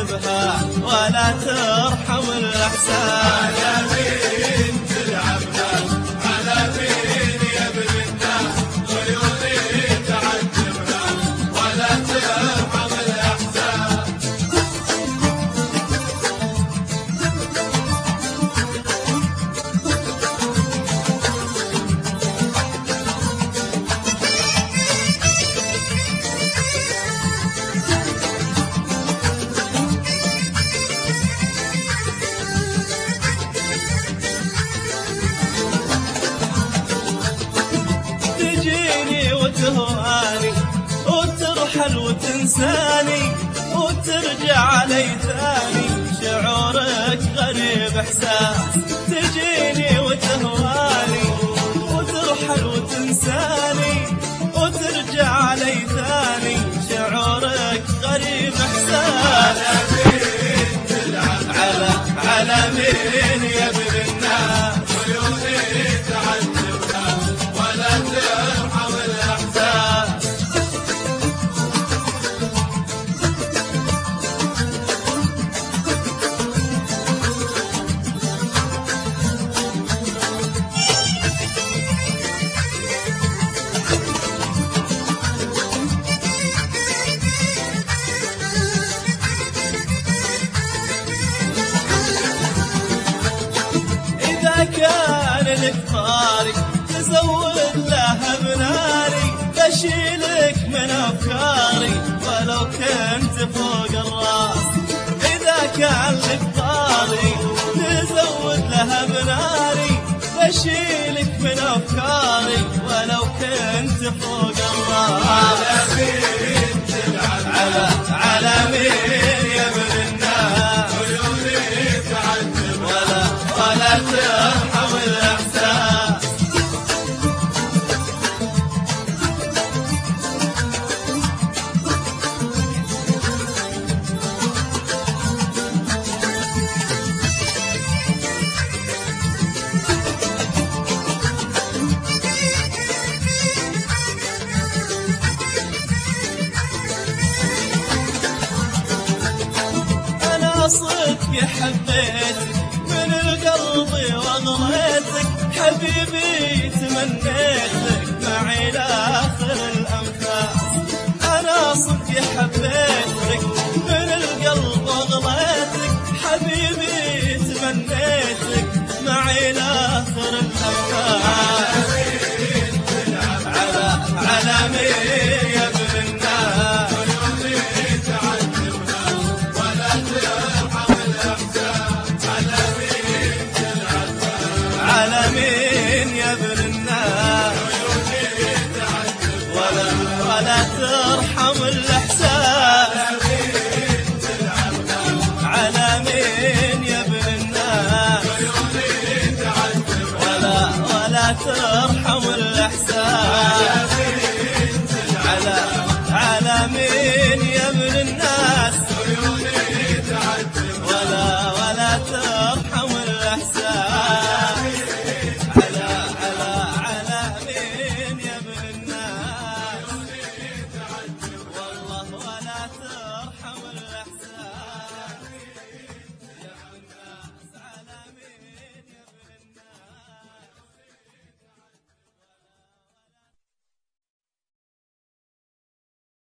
تعذبها ولا ترحم الإحسان. على مين تلعبها على مين يا ابن الناس عيوني تعذبها ولا ترحم الإحسان. تجيني وتهواني وترحل وتنساني وترجع علي ثاني شعورك غريب إحساس. تجيني وتهواني وترحل وتنساني وترجع علي ثاني شعورك غريب إحساس. على مين يا ابن الناس عيوني تعذبها ولا ترحم الإحسان. كان لك طاري تزود لها بناري بشيلك من أفكاري ولو كنت فوق الراس. إذا كان لك طاري تزود لها بناري بشيلك من أفكاري ولو كنت فوق الراس. على مين تلعب على مين يا ابن الناس عيوني تعذبها ولا ترحم الإحساس. أنا صدق حبيتك من القلب وأغريتك حبيبي تمنيتك معي لآخر الأنفاس. أنا صدق حبيتك من القلب وأغريتك حبيبي تمنيتك معي لآخر الأنفاس. على مين يا ابن الناس عيوني تعذبها ولا ترحم الإحسان. على مين تلعبها على مين يا ابن الناس عيوني تعذبها ولا ترحم